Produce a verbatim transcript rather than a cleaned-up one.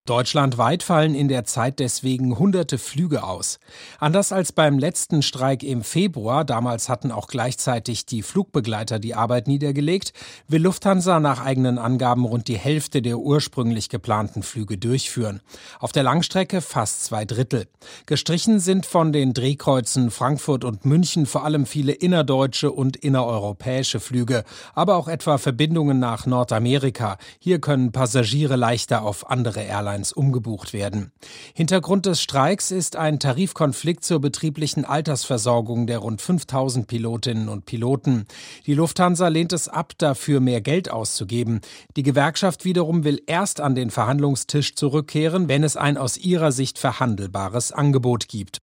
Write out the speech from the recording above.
Deutschlandweit fallen in der Zeit deswegen hunderte Flüge aus. Anders als beim letzten Streik im Februar, damals hatten auch gleichzeitig die Flugbegleiter die Arbeit niedergelegt, will Lufthansa nach eigenen Angaben rund die Hälfte der ursprünglich geplanten Flüge durchführen. Auf der Langstrecke fast zwei Drittel. Gestrichen sind von den Drehkreuzen Frankfurt und München vor allem viele innerdeutsche und innereuropäische Flüge, aber auch etwa Verbindungen nach Nordamerika. Hier können Passagiere leichter auf andere Airlines umgebucht werden. Hintergrund des Streiks ist ein Tarifkonflikt zur betrieblichen Altersversorgung der rund fünftausend Pilotinnen und Piloten. Die Lufthansa lehnt es ab, dafür mehr Geld auszugeben. Die Gewerkschaft wiederum will erst an den Verhandlungstisch zurückkehren, wenn es ein aus ihrer Sicht verhandelbares Angebot gibt.